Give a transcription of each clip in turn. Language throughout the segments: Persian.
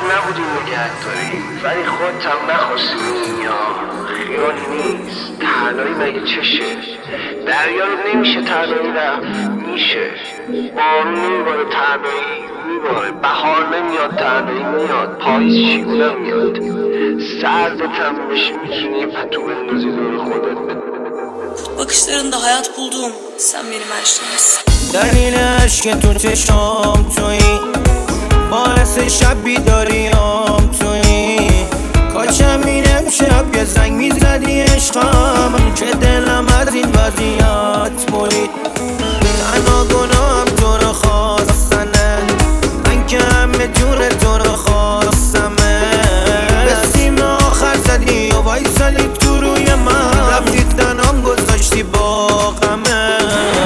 نبودیم نگه داریم، ولی خودت هم نخواستی ببینی. خیالی نیست، تنهایی مگه چشه؟ دریا رو نمیشه تنهایی رفت، میشه. بارون نمیباره تنهایی میباره، بهار نمیاد تنهایی میاد، پاییز چیگونه میاد. سردت هم بشه میتونی یه پتو بندازی دور خودت. Bakışlarında hayat buldum, sen benim her şeyimsin. دلیل عشق تو چشام تویی، باعث شب بیداریام تویی. کاشم این امشب یه زنگ میزدی عشقم، که دلم از این وضعیت برید. تنها گناهم تو رو خواستنه، من که همه جور تو رو خواستمه. به سیم آخر زدی و وایسادی تو روی من، رفتی تنام گذاشتی با غمه.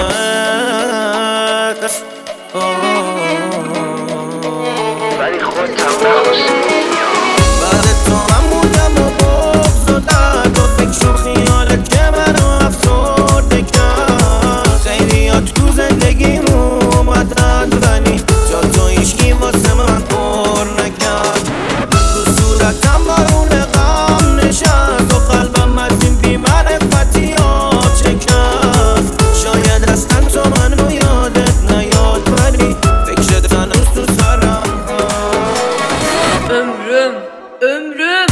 ولی خودت هم نخواستی. بعد تو من بودم و بغض و درد و فکر و خیالت که منو افسرده کرد. خیلیات تو زندگیم اومدن ولی جا تو هیچکی واسه من پر نکرد. رو صورتم بارون غم نشست و قلبم از این بی‌معرفتی آچه کرد. شاید اصلا تو منو یادت نیاد، ولی فکرت هنوز تو سرم. Ömrüm, ömrüm.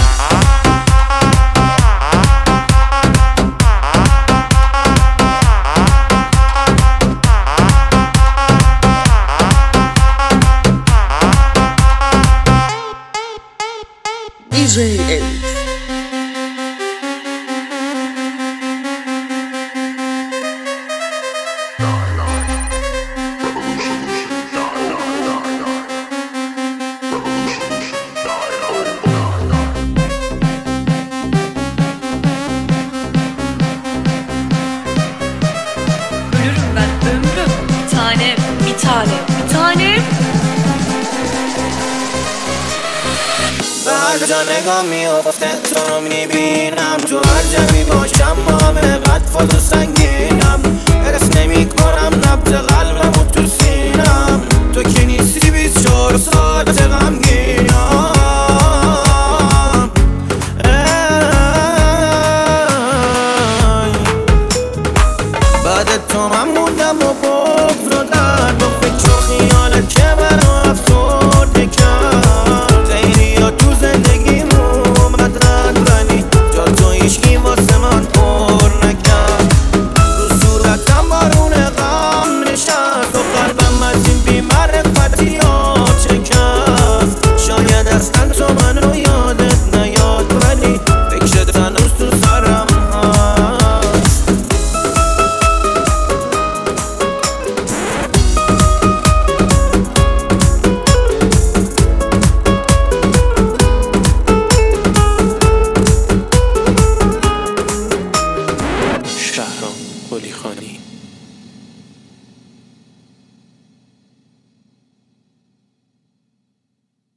DJ Elif. Ölürüm ben ömrüm. Bir tanem, bir tanem, bir tanem. به هر جا نگاه میافته تو رو میبینم، تو هر جایی باشم با همه قد فاز و سنگینم. حرف نمی کنم نبض قلبم و تو سینم، تو که نیستی 24 ساعت غمگینم. بعد تو من موندم و بغض و درد و فکر و خیالت که منو افسرده کرد. خیلیا تو زندگیم اومدن ولی جا تو هیچکی واسه من پر نکرد. رو صورتم بارون غم نشست و قلبم از این بی‌معرفتی آچه کرد. شاید اصلا تو منو یادت نیاد، ولی فکرت هنوز تو سرم هست. شهرام قلی خانی.